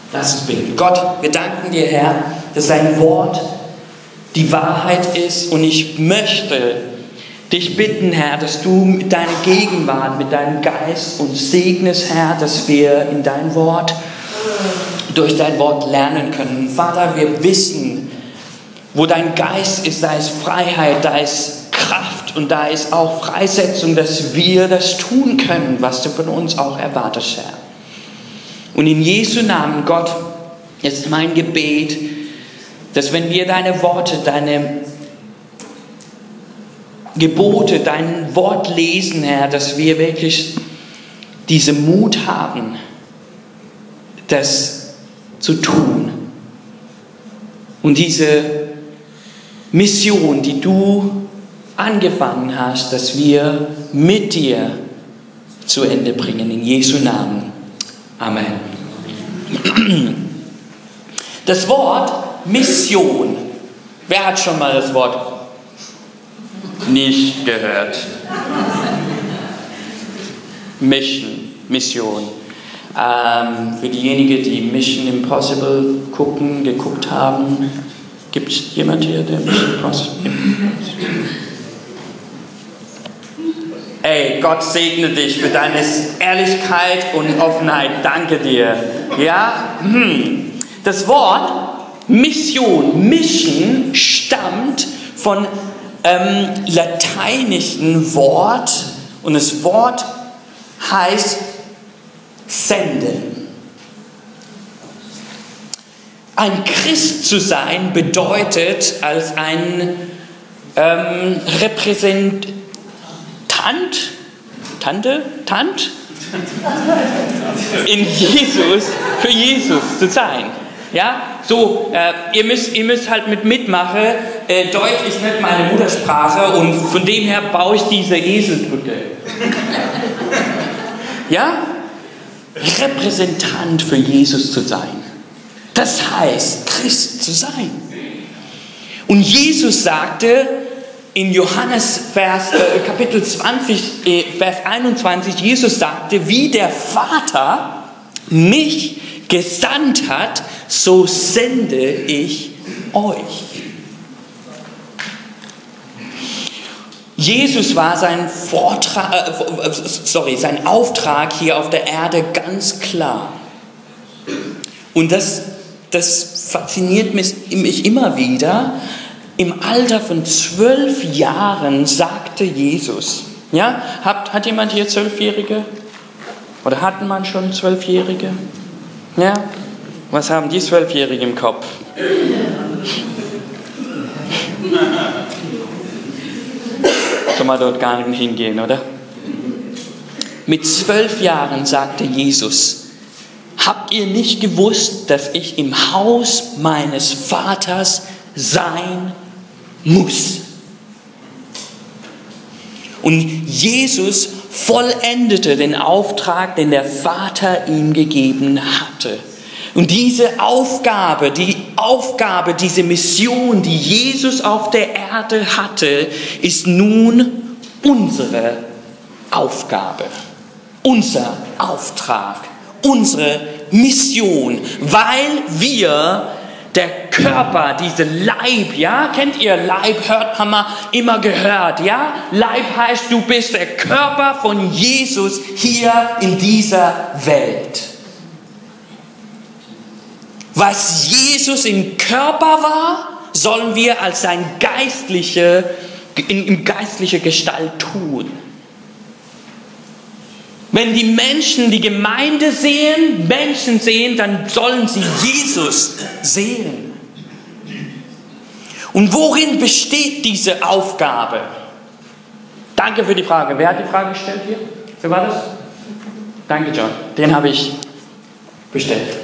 Lass uns beten. Gott, wir danken dir, Herr, dass dein Wort die Wahrheit ist. Und ich möchte dich bitten, Herr, dass du mit deiner Gegenwart, mit deinem Geist uns segnest, Herr, dass wir in dein Wort, durch dein Wort lernen können. Vater, wir wissen, wo dein Geist ist, da ist Freiheit, da ist Kraft und da ist auch Freisetzung, dass wir das tun können, was du von uns auch erwartest, Herr. Und in Jesu Namen, Gott, ist mein Gebet, dass wenn wir deine Worte, deine Gebote, dein Wort lesen, Herr, dass wir wirklich diesen Mut haben, das zu tun. Und diese Mission, die du angefangen hast, dass wir mit dir zu Ende bringen. In Jesu Namen. Amen. Das Wort Mission. Wer hat schon mal das Wort nicht gehört? Mission. Für diejenigen, die Mission Impossible geguckt haben, gibt es jemand hier, der Mission Impossible? Ey, Gott segne dich für deine Ehrlichkeit und Offenheit. Danke dir. Ja? Das Wort Mission stammt von lateinischen Wort und das Wort heißt senden. Ein Christ zu sein bedeutet als ein Repräsentant in Jesus, für Jesus zu sein. Ja, so, ihr müsst halt mitmachen. Deutsch ist nicht meine Muttersprache und von dem her baue ich diese Eselbrücke. Ja? Repräsentant für Jesus zu sein. Das heißt, Christ zu sein. Und Jesus sagte in Johannes Kapitel 20, Vers 21, Jesus sagte, wie der Vater mich gesandt hat, so sende ich euch. Jesus war sein Auftrag hier auf der Erde ganz klar. Und das fasziniert mich immer wieder. Im Alter von 12 Jahren sagte Jesus, ja, hat jemand hier 12-Jährige? Oder hatten man schon 12-Jährige? Ja? Was haben die 12-Jährigen im Kopf? Soll man dort gar nicht hingehen, oder? Mit 12 Jahren sagte Jesus, habt ihr nicht gewusst, dass ich im Haus meines Vaters sein muss? Und Jesus vollendete den Auftrag, den der Vater ihm gegeben hatte. Und diese Aufgabe, diese Mission, die Jesus auf der Erde hatte, ist nun unsere Aufgabe, unser Auftrag, unsere Mission, weil wir der Körper, diese Leib, ja, kennt ihr Leib, haben wir immer gehört, ja? Leib heißt, du bist der Körper von Jesus hier in dieser Welt. Was Jesus im Körper war, sollen wir als in geistliche Gestalt tun. Wenn die Menschen die Gemeinde sehen, Menschen sehen, dann sollen sie Jesus sehen. Und worin besteht diese Aufgabe? Danke für die Frage. Wer hat die Frage gestellt hier? Wer war das? Danke, John. Den habe ich bestellt.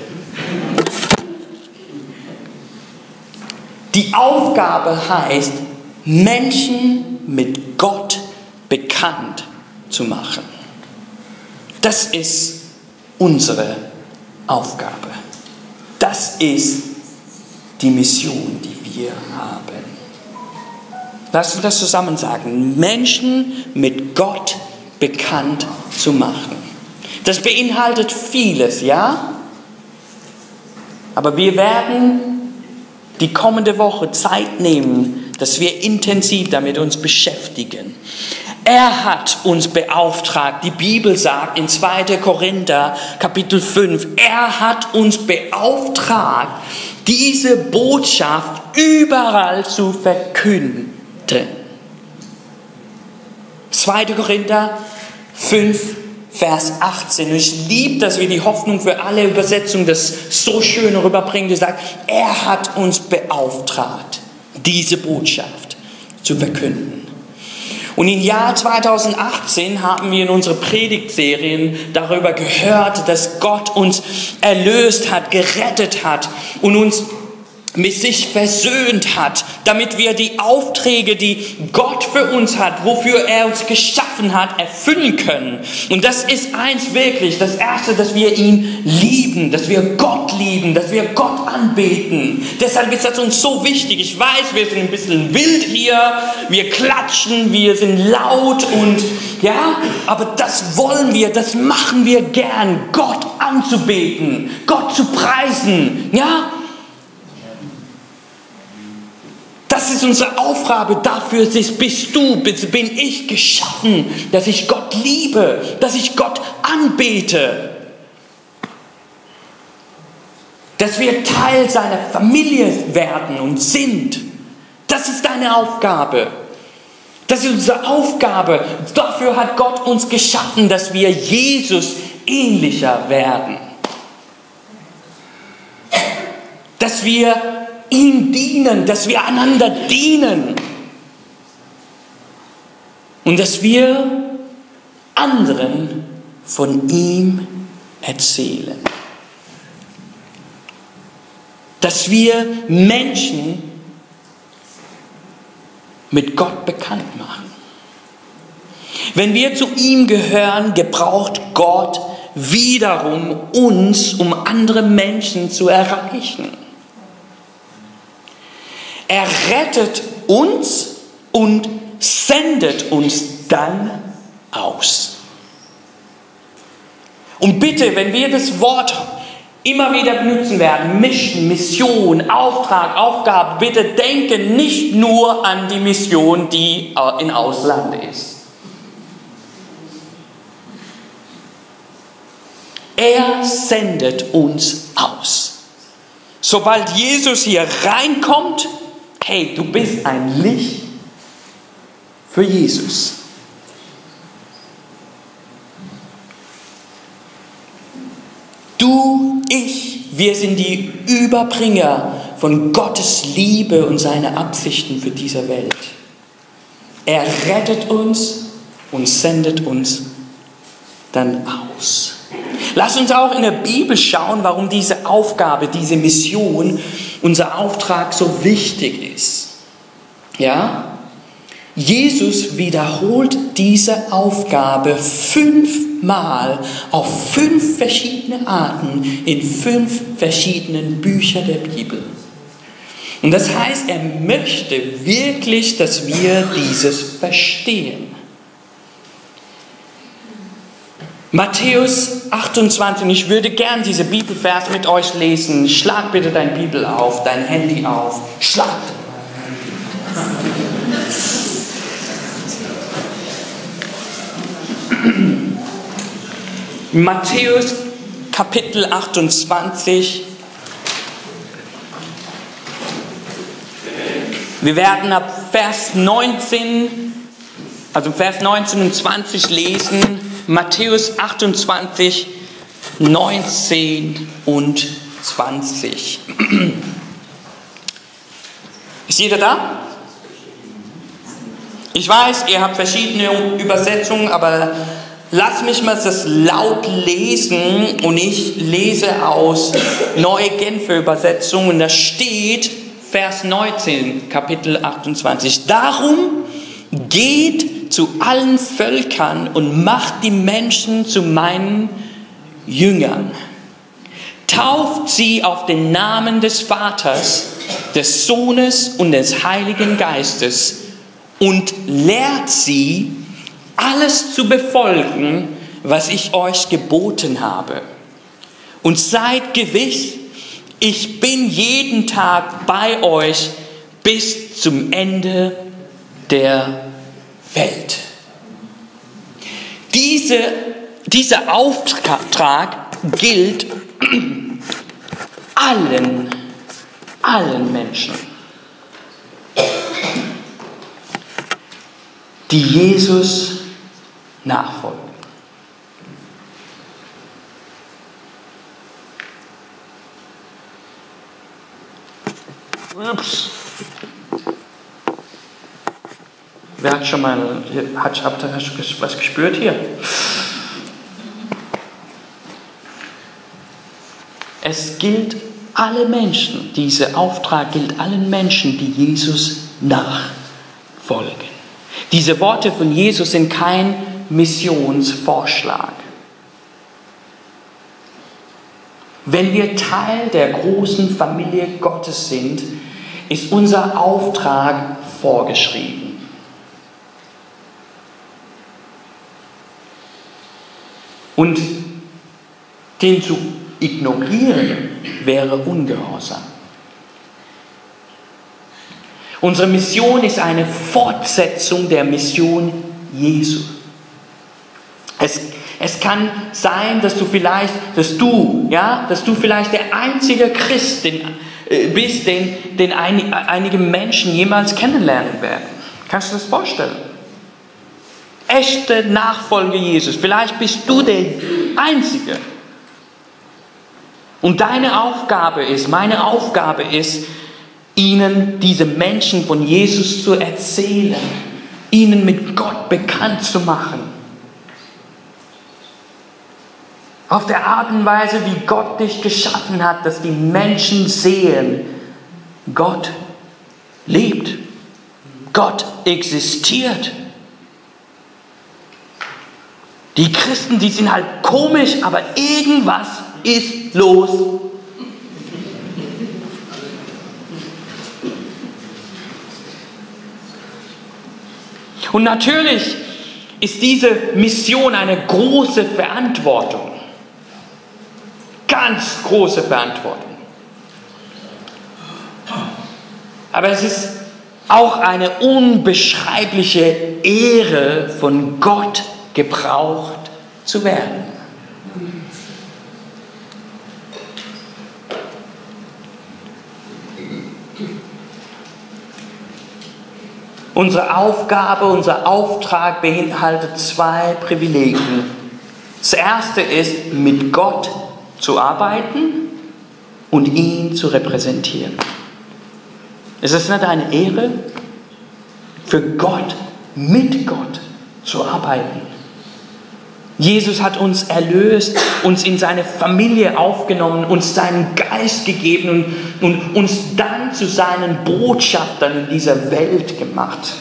Die Aufgabe heißt, Menschen mit Gott bekannt zu machen. Das ist unsere Aufgabe. Das ist die Mission, die wir haben. Lass uns das zusammen sagen. Menschen mit Gott bekannt zu machen. Das beinhaltet vieles, ja? Aber wir werden die kommende Woche Zeit nehmen, dass wir intensiv damit uns beschäftigen. Er hat uns beauftragt, die Bibel sagt in 2. Korinther Kapitel 5, er hat uns beauftragt, diese Botschaft überall zu verkünden. 2. Korinther 5, Vers 18. Und ich liebe, dass wir die Hoffnung für alle Übersetzungen das so schön rüberbringen, die sagt, er hat uns beauftragt, diese Botschaft zu verkünden. Und im Jahr 2018 haben wir in unseren Predigtserien darüber gehört, dass Gott uns erlöst hat, gerettet hat und uns mit sich versöhnt hat, damit wir die Aufträge, die Gott für uns hat, wofür er uns geschaffen hat, erfüllen können. Und das ist eins wirklich, das Erste, dass wir ihn lieben, dass wir Gott lieben, dass wir Gott anbeten. Deshalb ist das uns so wichtig. Ich weiß, wir sind ein bisschen wild hier, wir klatschen, wir sind laut und ja, aber das wollen wir, das machen wir gern, Gott anzubeten, Gott zu preisen, ja. Das ist unsere Aufgabe, dafür bin ich geschaffen, dass ich Gott liebe, dass ich Gott anbete. Dass wir Teil seiner Familie werden und sind. Das ist deine Aufgabe. Das ist unsere Aufgabe. Dafür hat Gott uns geschaffen, dass wir Jesus ähnlicher werden. Dass wir ihm dienen, dass wir einander dienen und dass wir anderen von ihm erzählen. Dass wir Menschen mit Gott bekannt machen. Wenn wir zu ihm gehören, gebraucht Gott wiederum uns, um andere Menschen zu erreichen. Er rettet uns und sendet uns dann aus. Und bitte, wenn wir das Wort immer wieder benutzen werden, Mission, Auftrag, Aufgabe, bitte denke nicht nur an die Mission, die im Ausland ist. Er sendet uns aus. Sobald Jesus hier reinkommt, hey, du bist ein Licht für Jesus. Du, ich, wir sind die Überbringer von Gottes Liebe und seine Absichten für diese Welt. Er rettet uns und sendet uns dann aus. Lass uns auch in der Bibel schauen, warum diese Aufgabe, diese Mission, unser Auftrag so wichtig ist. Ja? Jesus wiederholt diese Aufgabe 5-mal auf 5 verschiedene Arten in 5 verschiedenen Büchern der Bibel. Und das heißt, er möchte wirklich, dass wir dieses verstehen. Matthäus 28, ich würde gern diese Bibelvers mit euch lesen. Schlag bitte deine Bibel auf, dein Handy auf. Schlag. Matthäus Kapitel 28. Wir werden ab Vers 19, also Vers 19 und 20 lesen. Matthäus 28, 19 und 20. Ist jeder da? Ich weiß, ihr habt verschiedene Übersetzungen, aber lass mich mal das laut lesen und ich lese aus Neue Genfer Übersetzung und da steht Vers 19, Kapitel 28. Darum geht zu allen Völkern und macht die Menschen zu meinen Jüngern. Tauft sie auf den Namen des Vaters, des Sohnes und des Heiligen Geistes und lehrt sie, alles zu befolgen, was ich euch geboten habe. Und seid gewiss, ich bin jeden Tag bei euch bis zum Ende der Welt. Dieser Auftrag gilt allen Menschen, die Jesus nachfolgen. Ups. Wer hat schon mal, hast du was gespürt hier? Es gilt alle Menschen, dieser Auftrag gilt allen Menschen, die Jesus nachfolgen. Diese Worte von Jesus sind kein Missionsvorschlag. Wenn wir Teil der großen Familie Gottes sind, ist unser Auftrag vorgeschrieben. Und den zu ignorieren wäre Ungehorsam. Unsere Mission ist eine Fortsetzung der Mission Jesu. Es kann sein, dass du vielleicht der einzige Christ bist, den einige Menschen jemals kennenlernen werden. Kannst du das vorstellen? Echte Nachfolger Jesus. Vielleicht bist du der Einzige. Und meine Aufgabe ist, ihnen, diese Menschen von Jesus zu erzählen, ihnen mit Gott bekannt zu machen. Auf der Art und Weise, wie Gott dich geschaffen hat, dass die Menschen sehen, Gott lebt, Gott existiert. Die Christen, die sind halt komisch, aber irgendwas ist los. Und natürlich ist diese Mission eine große Verantwortung. Ganz große Verantwortung. Aber es ist auch eine unbeschreibliche Ehre, von Gott gebraucht zu werden. Unsere Aufgabe, unser Auftrag beinhaltet 2 Privilegien. Das erste ist, mit Gott zu arbeiten und ihn zu repräsentieren. Ist es nicht eine Ehre, für Gott, mit Gott zu arbeiten? Jesus hat uns erlöst, uns in seine Familie aufgenommen, uns seinen Geist gegeben und uns dann zu seinen Botschaftern in dieser Welt gemacht.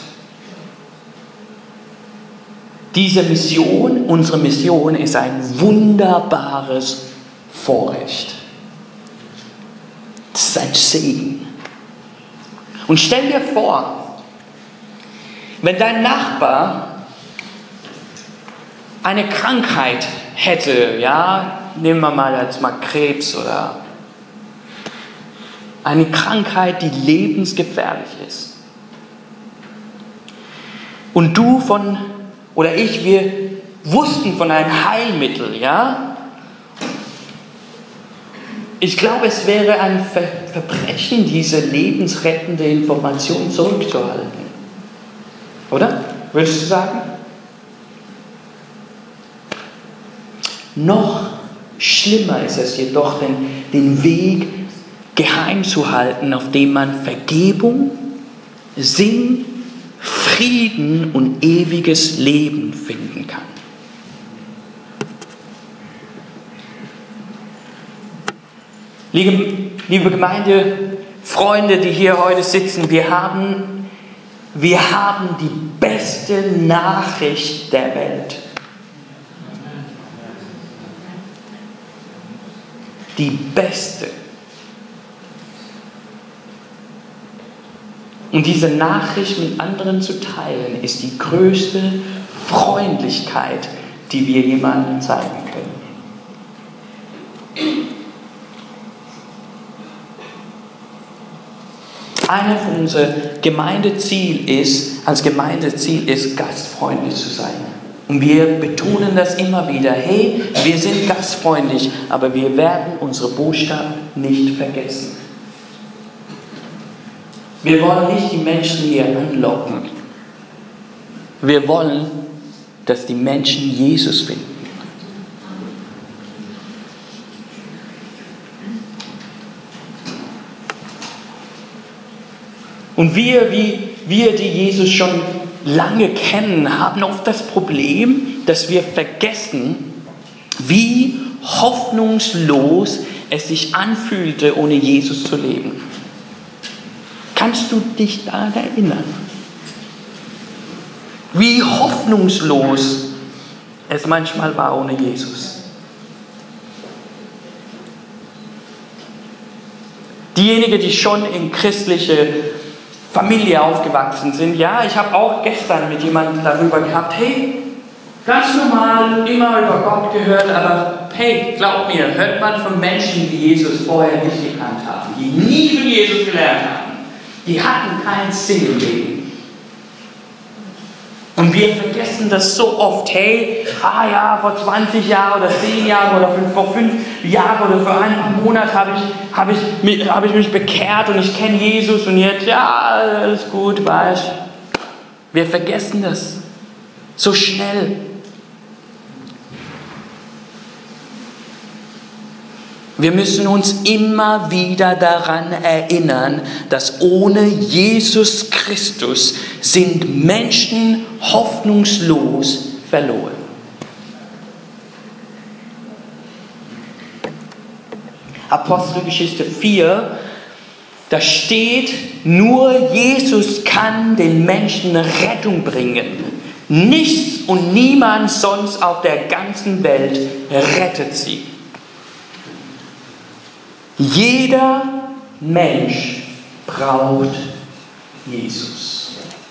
Unsere Mission ist ein wunderbares Vorrecht. Das ist ein Segen. Und stell dir vor, wenn dein Nachbar eine Krankheit hätte, nehmen wir mal jetzt mal Krebs oder eine Krankheit, die lebensgefährlich ist. Und wir wussten von einem Heilmittel, Ich glaube, es wäre ein Verbrechen, diese lebensrettende Information zurückzuhalten. Oder? Würdest du sagen? Noch schlimmer ist es jedoch, den Weg geheim zu halten, auf dem man Vergebung, Sinn, Frieden und ewiges Leben finden kann. Liebe Gemeinde, Freunde, die hier heute sitzen, wir haben die beste Nachricht der Welt. Die beste. Und diese Nachricht mit anderen zu teilen, ist die größte Freundlichkeit, die wir jemandem zeigen können. Einer von unserem Gemeindeziel ist, gastfreundlich zu sein. Und wir betonen das immer wieder. Hey, wir sind gastfreundlich, aber wir werden unsere Botschaft nicht vergessen. Wir wollen nicht die Menschen hier anlocken. Wir wollen, dass die Menschen Jesus finden. Und wir, die Jesus schon lange kennen, haben oft das Problem, dass wir vergessen, wie hoffnungslos es sich anfühlte, ohne Jesus zu leben. Kannst du dich daran erinnern? Wie hoffnungslos es manchmal war ohne Jesus. Diejenigen, die schon in christliche Familie aufgewachsen sind, ja, ich habe auch gestern mit jemandem darüber gehabt, hey, ganz normal, immer über Gott gehört, aber hey, glaub mir, hört man von Menschen, die Jesus vorher nicht gekannt haben, die nie von Jesus gelernt haben, die hatten keinen Sinn im Leben. Und wir vergessen das so oft, hey, vor 20 Jahren oder 10 Jahren oder vor 5 Jahren oder vor ein paar Monaten habe ich mich bekehrt und ich kenne Jesus und jetzt, ja, alles gut, weißt du. Wir vergessen das so schnell. Wir müssen uns immer wieder daran erinnern, dass ohne Jesus Christus sind Menschen hoffnungslos verloren. Apostelgeschichte 4, da steht, nur Jesus kann den Menschen Rettung bringen. Nichts und niemand sonst auf der ganzen Welt rettet sie. Jeder Mensch braucht Jesus.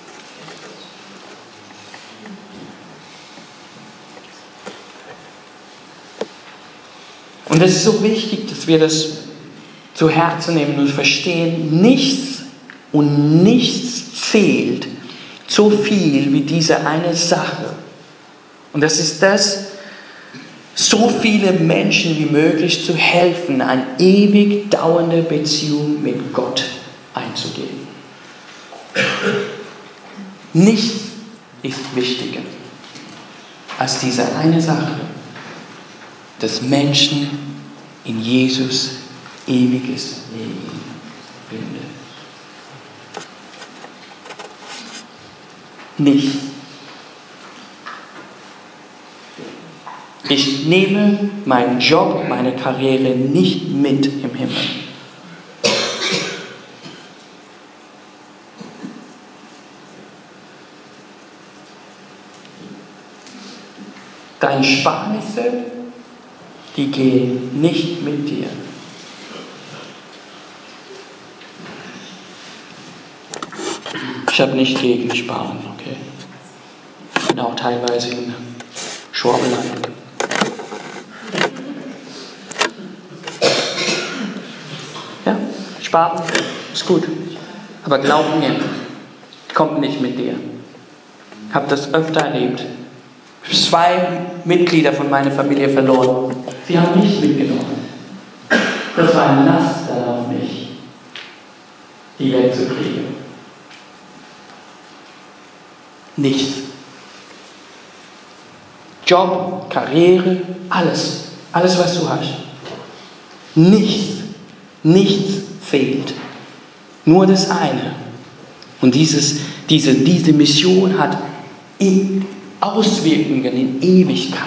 Und es ist so wichtig, dass wir das zu Herzen nehmen und verstehen, nichts und nichts zählt so viel wie diese eine Sache. Und das ist das, so viele Menschen wie möglich zu helfen, eine ewig dauernde Beziehung mit Gott einzugehen. Nichts ist wichtiger als diese eine Sache, dass Menschen in Jesus ewiges Leben finden. Nichts. Ich nehme meinen Job, meine Karriere nicht mit im Himmel. Deine Sparnisse, die gehen nicht mit dir. Ich habe nicht gegen Sparen, okay? Ich bin auch teilweise in Schwabenland. Ja, Sparen ist gut. Aber glaub mir, kommt nicht mit dir. Ich habe das öfter erlebt. 2 Mitglieder von meiner Familie verloren. Sie haben mich mitgenommen. Das war eine Last dann auf mich, die wegzukriegen. Nichts. Job, Karriere, alles, was du hast. Nichts fehlt. Nur das eine. Und diese Mission hat Auswirkungen in Ewigkeit.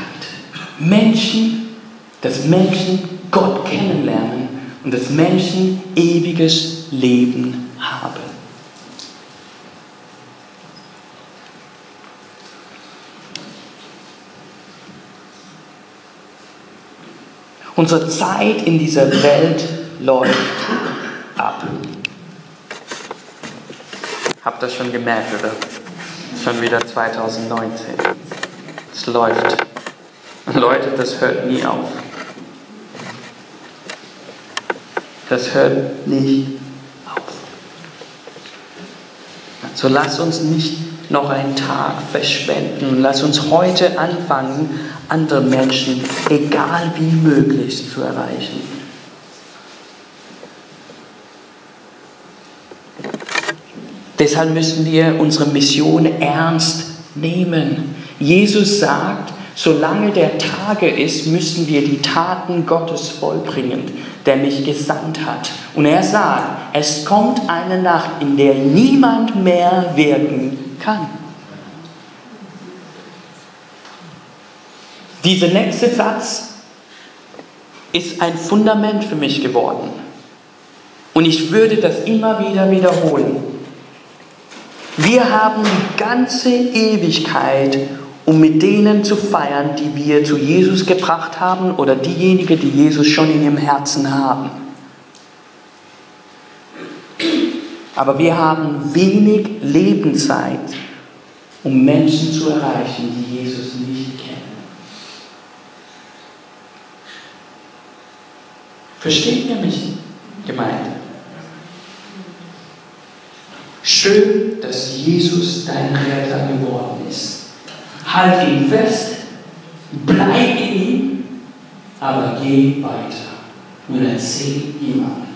Dass Menschen Gott kennenlernen und dass Menschen ewiges Leben haben. Unsere Zeit in dieser Welt läuft ab. Habt ihr das schon gemerkt, oder? Schon wieder 2019. Es läuft. Und Leute, das hört nie auf. Das hört nicht auf. So lass uns nicht noch einen Tag verschwenden. Lass uns heute anfangen, andere Menschen, egal wie möglich, zu erreichen. Deshalb müssen wir unsere Mission ernst nehmen. Jesus sagt, solange der Tage ist, müssen wir die Taten Gottes vollbringen, der mich gesandt hat. Und er sagt, es kommt eine Nacht, in der niemand mehr wirken kann. Dieser nächste Satz ist ein Fundament für mich geworden. Und ich würde das immer wieder wiederholen. Wir haben die ganze Ewigkeit, um mit denen zu feiern, die wir zu Jesus gebracht haben oder diejenigen, die Jesus schon in ihrem Herzen haben. Aber wir haben wenig Lebenszeit, um Menschen zu erreichen, die Jesus nicht kennen. Versteht ihr mich, Gemeinde? Schön, dass Jesus dein Retter geworden ist. Halt ihn fest, bleib in ihm, aber geh weiter und erzähl jemandem.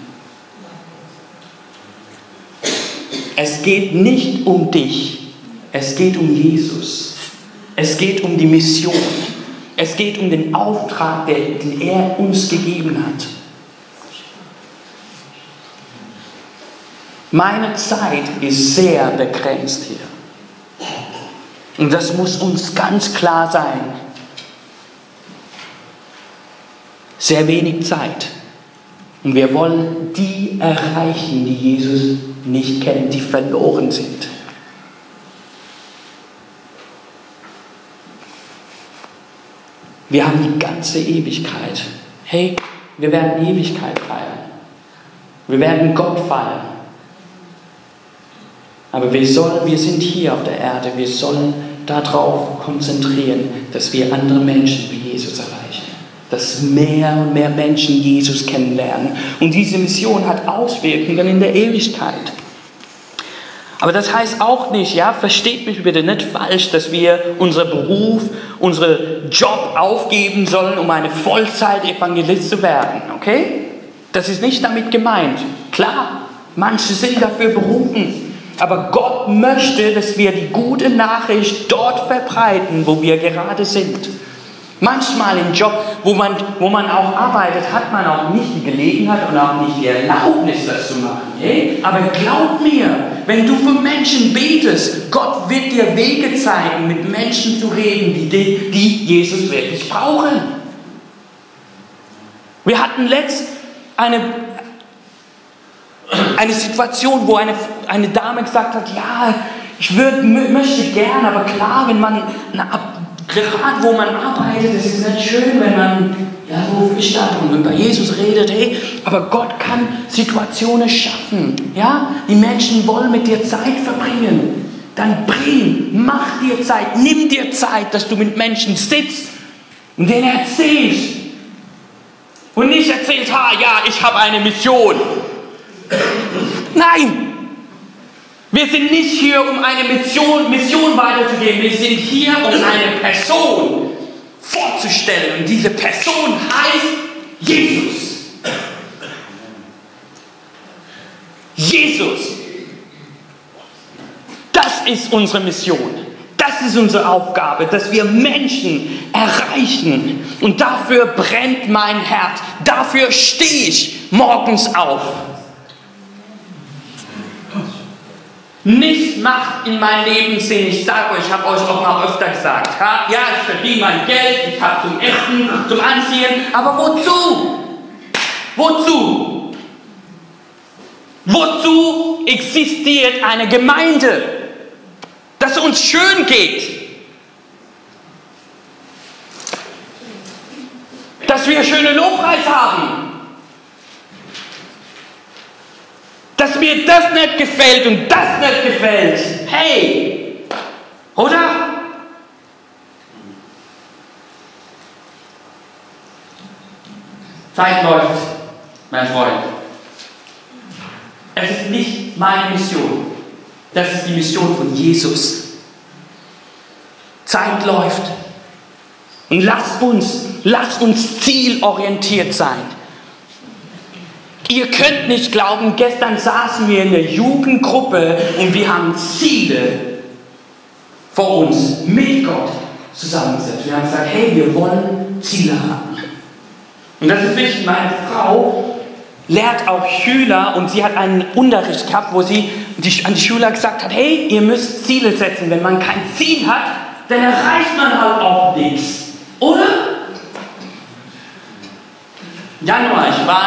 Es geht nicht um dich, es geht um Jesus. Es geht um die Mission. Es geht um den Auftrag, den er uns gegeben hat. Meine Zeit ist sehr begrenzt hier. Und das muss uns ganz klar sein. Sehr wenig Zeit. Und wir wollen die erreichen, die Jesus nicht kennen, die verloren sind. Wir haben die ganze Ewigkeit. Hey, wir werden Ewigkeit feiern. Wir werden Gott feiern. Aber wir sind hier auf der Erde, wir sollen darauf konzentrieren, dass wir andere Menschen wie Jesus erreichen. Dass mehr und mehr Menschen Jesus kennenlernen. Und diese Mission hat Auswirkungen in der Ewigkeit. Aber das heißt auch nicht, ja, versteht mich bitte nicht falsch, dass wir unseren Beruf, unseren Job aufgeben sollen, um eine Vollzeit-Evangelist zu werden, okay? Das ist nicht damit gemeint. Klar, manche sind dafür berufen. Aber Gott möchte, dass wir die gute Nachricht dort verbreiten, wo wir gerade sind. Manchmal im Job, wo man auch arbeitet, hat man auch nicht die Gelegenheit und auch nicht die Erlaubnis, das zu machen. Okay? Aber glaub mir, wenn du für Menschen betest, Gott wird dir Wege zeigen, mit Menschen zu reden, die Jesus wirklich brauchen. Wir hatten letzt eine Situation, wo eine Dame gesagt hat, ja, ich möchte gern, aber klar, wenn man, gerade wo man arbeitet, es ist nicht schön, wenn man so viel statt und über Jesus redet, hey, aber Gott kann Situationen schaffen, ja, die Menschen wollen mit dir Zeit verbringen, dann mach dir Zeit, nimm dir Zeit, dass du mit Menschen sitzt und denen erzählst und nicht erzählst, ja, ich habe eine Mission. Nein! Wir sind nicht hier, um eine Mission weiterzugeben. Wir sind hier, um eine Person vorzustellen. Und diese Person heißt Jesus. Jesus. Das ist unsere Mission. Das ist unsere Aufgabe, dass wir Menschen erreichen. Und dafür brennt mein Herz. Dafür stehe ich morgens auf. Nichts macht in meinem Leben Sinn. Ich sage euch, ich habe euch auch mal öfter gesagt. Ja, ich verdiene mein Geld, ich habe zum Essen, zum Anziehen. Aber wozu? Wozu? Wozu existiert eine Gemeinde? Dass es uns schön geht. Dass wir schönen Lobpreis haben. Dass mir das nicht gefällt und das nicht gefällt. Hey! Oder? Zeit läuft, mein Freund. Es ist nicht meine Mission. Das ist die Mission von Jesus. Zeit läuft. Und lasst uns zielorientiert sein. Ihr könnt nicht glauben, gestern saßen wir in der Jugendgruppe und wir haben Ziele vor uns mit Gott zusammengesetzt. Wir haben gesagt, hey, wir wollen Ziele haben. Und das ist wichtig, meine Frau lehrt auch Schüler und sie hat einen Unterricht gehabt, wo sie an die Schüler gesagt hat, hey, ihr müsst Ziele setzen. Wenn man kein Ziel hat, dann erreicht man halt auch nichts. Oder? Januar,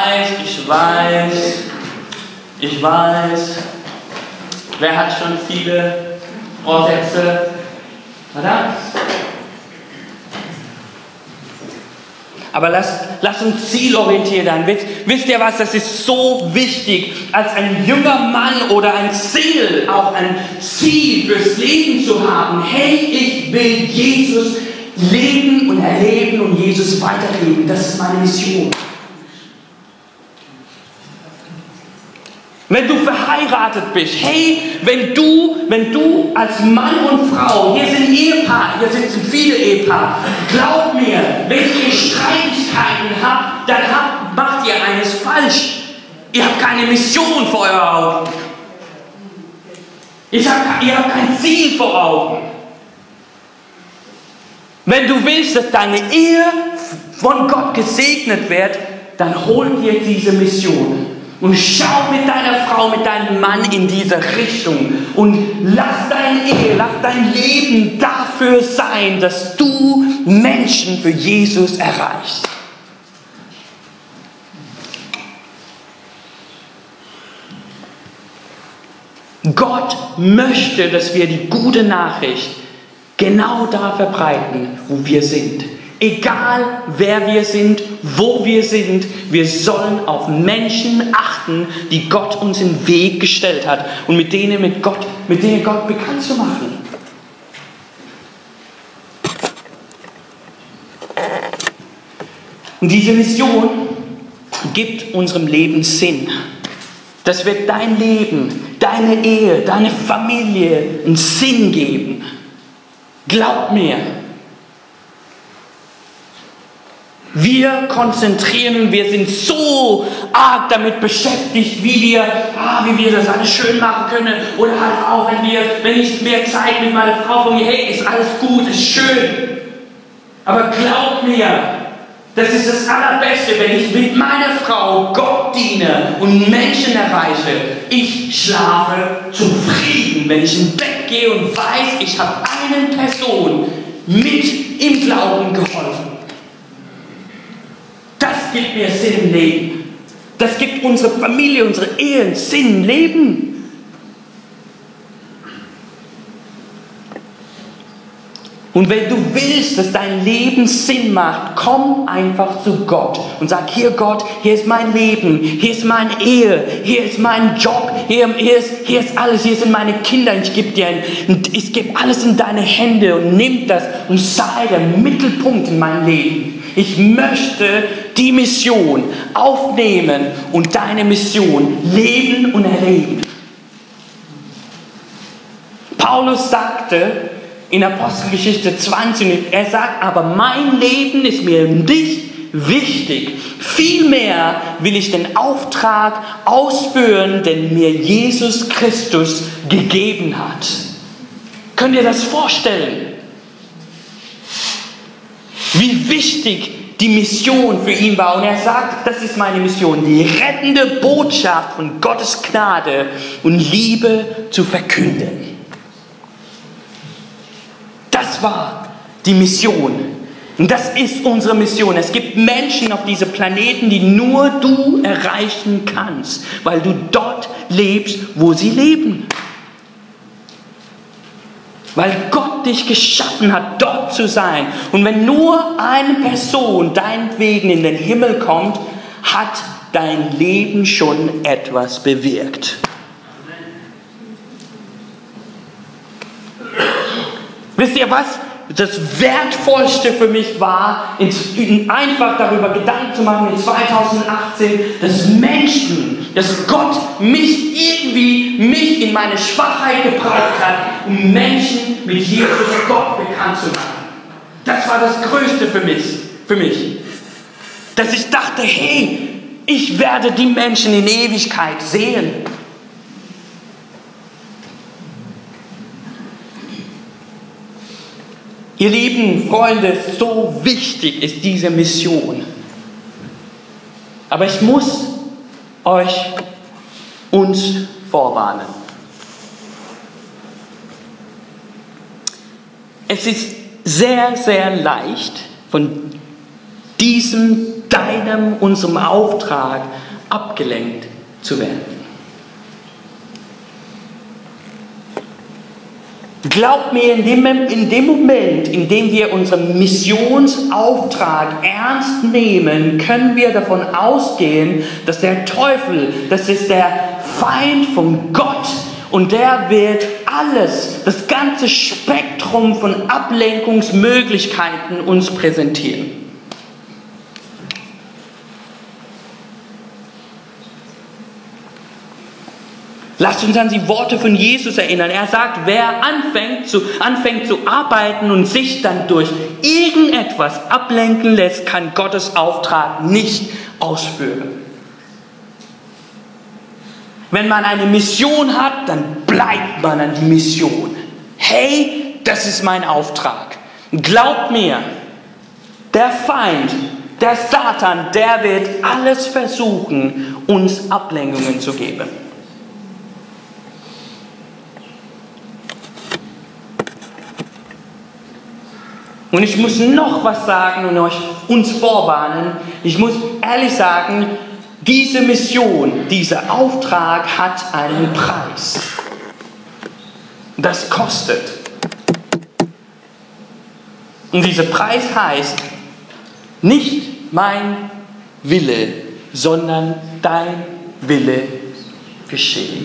ich weiß. Wer hat schon viele Vorsätze? Oder? Aber lasst uns zielorientiert sein. Wisst ihr was? Das ist so wichtig, als ein junger Mann oder ein Single auch ein Ziel fürs Leben zu haben. Hey, ich will Jesus leben und erleben und Jesus weitergeben. Das ist meine Mission. Wenn du verheiratet bist, hey, wenn du als Mann und Frau, hier sind Ehepaare, hier sitzen viele Ehepaare, glaub mir, wenn ihr Streitigkeiten habt, dann macht ihr eines falsch. Ihr habt keine Mission vor euren Augen. Ihr habt kein Ziel vor Augen. Wenn du willst, dass deine Ehe von Gott gesegnet wird, dann hol dir diese Mission. Und schau mit deiner Frau, mit deinem Mann in diese Richtung. Und lass deine Ehe, lass dein Leben dafür sein, dass du Menschen für Jesus erreichst. Gott möchte, dass wir die gute Nachricht genau da verbreiten, wo wir sind. Egal wer wir sind, wo wir sind, wir sollen auf Menschen achten, die Gott uns in den Weg gestellt hat und mit denen Gott bekannt zu machen. Und diese Mission gibt unserem Leben Sinn. Das wird dein Leben, deine Ehe, deine Familie einen Sinn geben. Glaub mir. Wir konzentrieren und wir sind so arg damit beschäftigt, wie wir das alles schön machen können. Oder halt auch, wenn ich mehr Zeit mit meiner Frau von mir, hey, ist alles gut, ist schön. Aber glaub mir, das ist das Allerbeste, wenn ich mit meiner Frau Gott diene und Menschen erreiche. Ich schlafe zufrieden, wenn ich ins Bett gehe und weiß, ich habe einer Person mit im Glauben geholfen. Das gibt mir Sinn im Leben. Das gibt unsere Familie, unsere Ehe Sinn im Leben. Und wenn du willst, dass dein Leben Sinn macht, komm einfach zu Gott und sag, hier Gott, hier ist mein Leben, hier ist meine Ehe, hier ist mein Job, hier ist alles, hier sind meine Kinder, ich gebe alles in deine Hände und nimm das und sei der Mittelpunkt in meinem Leben. Ich möchte die Mission aufnehmen und deine Mission leben und erleben. Paulus sagte in Apostelgeschichte 20, er sagt, aber mein Leben ist mir nicht wichtig. Vielmehr will ich den Auftrag ausführen, den mir Jesus Christus gegeben hat. Könnt ihr das vorstellen? Wie wichtig die Mission für ihn war. Und er sagt, das ist meine Mission, die rettende Botschaft von Gottes Gnade und Liebe zu verkünden. Das war die Mission. Und das ist unsere Mission. Es gibt Menschen auf diesem Planeten, die nur du erreichen kannst, weil du dort lebst, wo sie leben. Weil Gott dich geschaffen hat, dort zu sein. Und wenn nur eine Person deinetwegen in den Himmel kommt, hat dein Leben schon etwas bewirkt. Wisst ihr was? das Wertvollste für mich war, einfach darüber Gedanken zu machen in 2018, dass Gott mich in meine Schwachheit gebraucht hat, um Menschen mit Jesus Gott bekannt zu machen. Das war das Größte für mich. Dass ich dachte, hey, ich werde die Menschen in Ewigkeit sehen. Ihr lieben Freunde, so wichtig ist diese Mission. Aber ich muss uns vorwarnen. Es ist sehr, sehr leicht, von unserem Auftrag abgelenkt zu werden. Glaubt mir, in dem Moment, in dem wir unseren Missionsauftrag ernst nehmen, können wir davon ausgehen, dass der Teufel, das ist der Feind von Gott, und der wird das ganze Spektrum von Ablenkungsmöglichkeiten uns präsentieren. Lasst uns an die Worte von Jesus erinnern. Er sagt, wer anfängt zu arbeiten und sich dann durch irgendetwas ablenken lässt, kann Gottes Auftrag nicht ausführen. Wenn man eine Mission hat, dann bleibt man an die Mission. Hey, das ist mein Auftrag. Glaubt mir, der Feind, der Satan, der wird alles versuchen, uns Ablenkungen zu geben. Und ich muss noch was sagen und uns vorwarnen. Ich muss ehrlich sagen, diese Mission, dieser Auftrag hat einen Preis. Das kostet. Und dieser Preis heißt, nicht mein Wille, sondern dein Wille geschehe.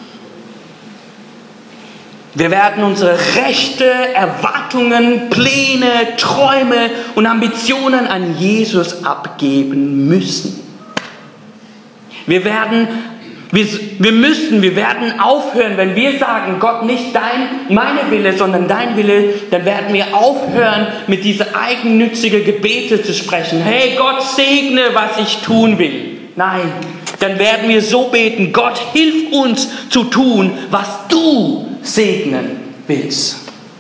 Wir werden unsere Rechte, Erwartungen, Pläne, Träume und Ambitionen an Jesus abgeben müssen. Wir werden aufhören, wenn wir sagen, Gott, nicht meine Wille, sondern dein Wille, dann werden wir aufhören, mit diese eigennützige Gebete zu sprechen. Hey, Gott, segne, was ich tun will. Nein, dann werden wir so beten, Gott, hilf uns zu tun, was du segnen willst.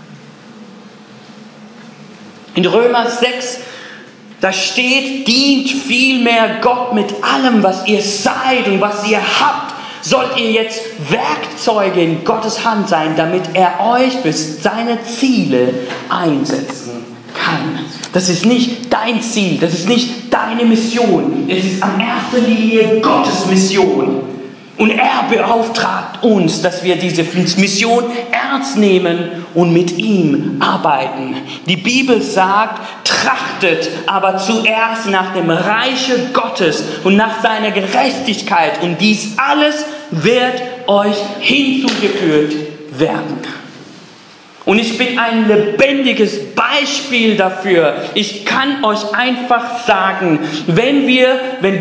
In Römer 6, da steht, dient vielmehr Gott mit allem, was ihr seid und was ihr habt. Sollt ihr jetzt Werkzeuge in Gottes Hand sein, damit er euch für seine Ziele einsetzen kann. Das ist nicht dein Ziel, das ist nicht deine Mission. Es ist an erster Linie Gottes Mission. Und er beauftragt uns, dass wir diese Mission ernst nehmen und mit ihm arbeiten. Die Bibel sagt, trachtet aber zuerst nach dem Reiche Gottes und nach seiner Gerechtigkeit. Und dies alles wird euch hinzugefügt werden. Und ich bin ein lebendiges Beispiel dafür. Ich kann euch einfach sagen, wenn wir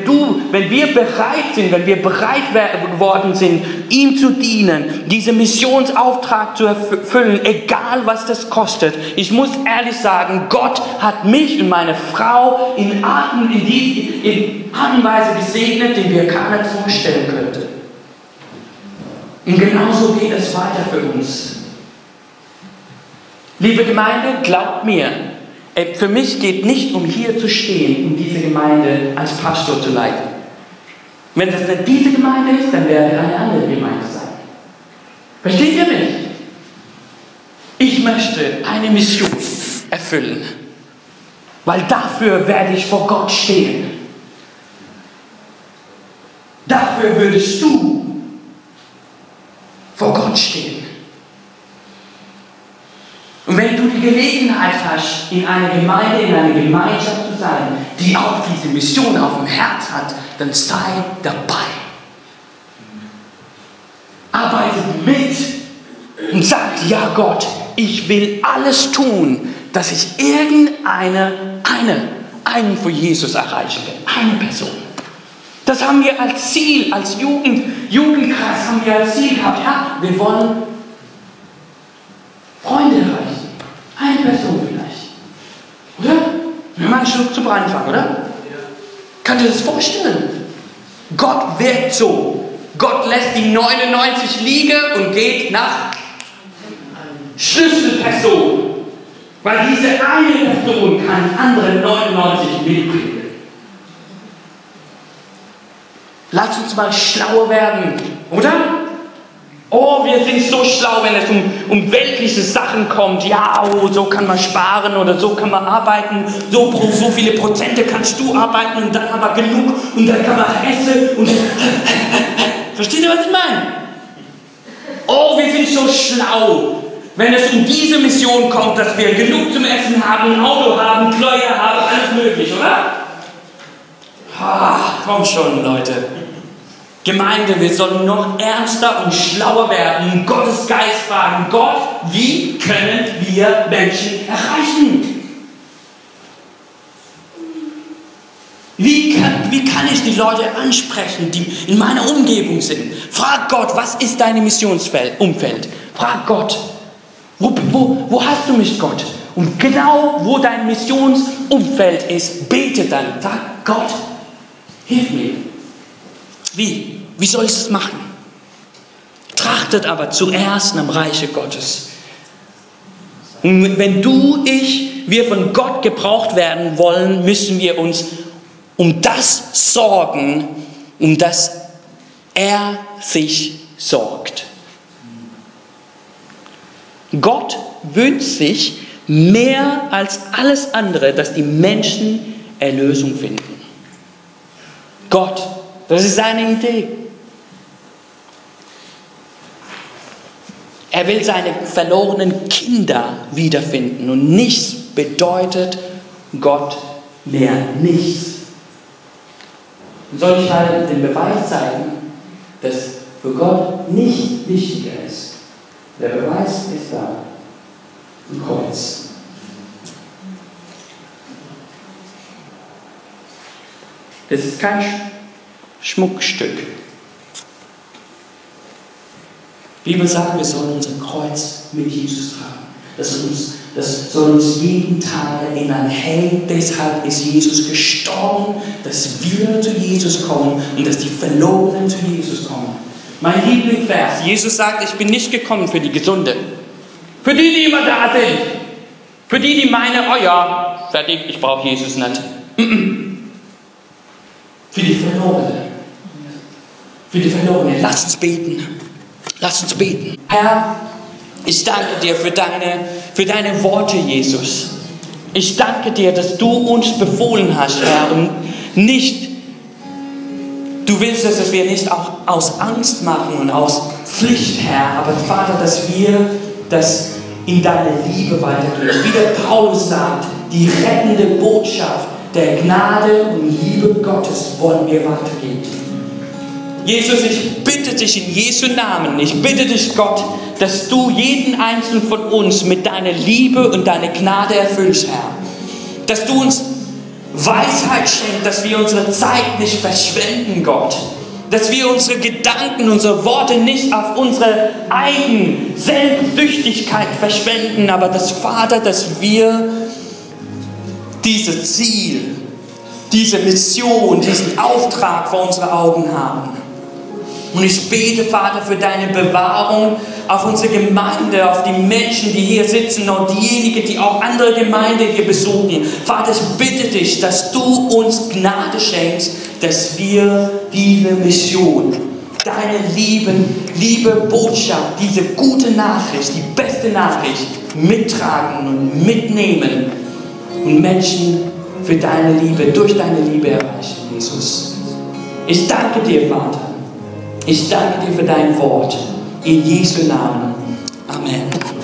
bereit geworden sind, ihm zu dienen, diesen Missionsauftrag zu erfüllen, egal was das kostet. Ich muss ehrlich sagen, Gott hat mich und meine Frau in Art und Weise gesegnet, die wir gar nicht vorstellen könnten. Und genauso geht es weiter für uns. Liebe Gemeinde, glaubt mir, für mich geht nicht um hier zu stehen, um diese Gemeinde als Pastor zu leiten. Wenn das nicht diese Gemeinde ist, dann werde eine andere Gemeinde sein. Versteht ihr mich? Ich möchte eine Mission erfüllen, weil dafür werde ich vor Gott stehen. Dafür würdest du vor Gott stehen. Und wenn du die Gelegenheit hast, in einer Gemeinde, in einer Gemeinschaft zu sein, die auch diese Mission auf dem Herz hat, dann sei dabei. Arbeite mit und sag, ja Gott, ich will alles tun, dass ich einen für Jesus erreichen will. Eine Person. Das haben wir als Ziel, als Jugendkreis haben wir als Ziel gehabt. Ja, wir wollen Freunde erreichen. Eine Person vielleicht. Oder? Wir machen einen Schluck zum Anfang, oder? Ja. Könnt ihr das vorstellen? Gott wirkt so. Gott lässt die 99 liegen und geht nach Schlüsselperson. Weil diese eine Person kann andere 99 mitbringen. Lass uns mal schlauer werden, oder? Oh, wir sind so schlau, wenn es um weltliche Sachen kommt. Ja, oh, so kann man sparen oder so kann man arbeiten. So viele Prozente kannst du arbeiten und dann haben wir genug und dann kann man essen. Und versteht ihr, was ich meine? Oh, wir sind so schlau, wenn es um diese Mission kommt, dass wir genug zum Essen haben, ein Auto haben, Kleider haben, alles möglich, oder? Komm schon, Leute. Gemeinde, wir sollen noch ernster und schlauer werden. Gottes Geist fragen, Gott, wie können wir Menschen erreichen? Wie kann ich die Leute ansprechen, die in meiner Umgebung sind? Frag Gott, was ist dein Missionsumfeld? Frag Gott, wo hast du mich, Gott? Und genau, wo dein Missionsumfeld ist, bete dann. Sag Gott, hilf mir. Wie soll ich es machen? Trachtet aber zuerst nach dem Reiche Gottes. Und wenn wir von Gott gebraucht werden wollen, müssen wir uns um das sorgen, um das er sich sorgt. Gott wünscht sich mehr als alles andere, dass die Menschen Erlösung finden. Gott, das ist seine Idee. Er will seine verlorenen Kinder wiederfinden und nichts bedeutet Gott mehr nichts. Soll ich halt den Beweis zeigen, dass für Gott nichts wichtiger ist? Der Beweis ist da, im Kreuz. Das ist kein Schmuckstück. Die Bibel sagt, wir sollen unser Kreuz mit Jesus tragen. Das soll uns jeden Tag erinnern, hey, deshalb ist Jesus gestorben, dass wir zu Jesus kommen und dass die Verlorenen zu Jesus kommen. Mein Lieblingsvers, Jesus sagt, ich bin nicht gekommen für die Gesunden. Für die immer da sind. Für die meinen, oh ja, fertig, ich brauche Jesus nicht. Für die Verlorenen. Für die Verlorenen. Lass uns beten. Lass uns beten. Herr, ich danke dir für deine Worte, Jesus. Ich danke dir, dass du uns befohlen hast, Herr, und du willst es, dass wir nicht auch aus Angst machen und aus Pflicht, Herr, aber Vater, dass wir das in deine Liebe weitergeben. Wie der Paulus sagt, die rettende Botschaft der Gnade und Liebe Gottes wollen wir weitergeben. Jesus, ich bitte dich in Jesu Namen, ich bitte dich, Gott, dass du jeden einzelnen von uns mit deiner Liebe und deiner Gnade erfüllst, Herr. Dass du uns Weisheit schenkst, dass wir unsere Zeit nicht verschwenden, Gott. Dass wir unsere Gedanken, unsere Worte nicht auf unsere eigene Selbstsüchtigkeit verschwenden, aber dass, Vater, dass wir dieses Ziel, diese Mission, diesen Auftrag vor unseren Augen haben. Und ich bete, Vater, für deine Bewahrung auf unsere Gemeinde, auf die Menschen, die hier sitzen und diejenigen, die auch andere Gemeinden hier besuchen. Vater, ich bitte dich, dass du uns Gnade schenkst, dass wir diese Mission, deine liebe Botschaft, diese gute Nachricht, die beste Nachricht mittragen und mitnehmen und Menschen für deine Liebe, durch deine Liebe erreichen, Jesus. Ich danke dir, Vater. Ich danke dir für dein Wort. In Jesu Namen. Amen.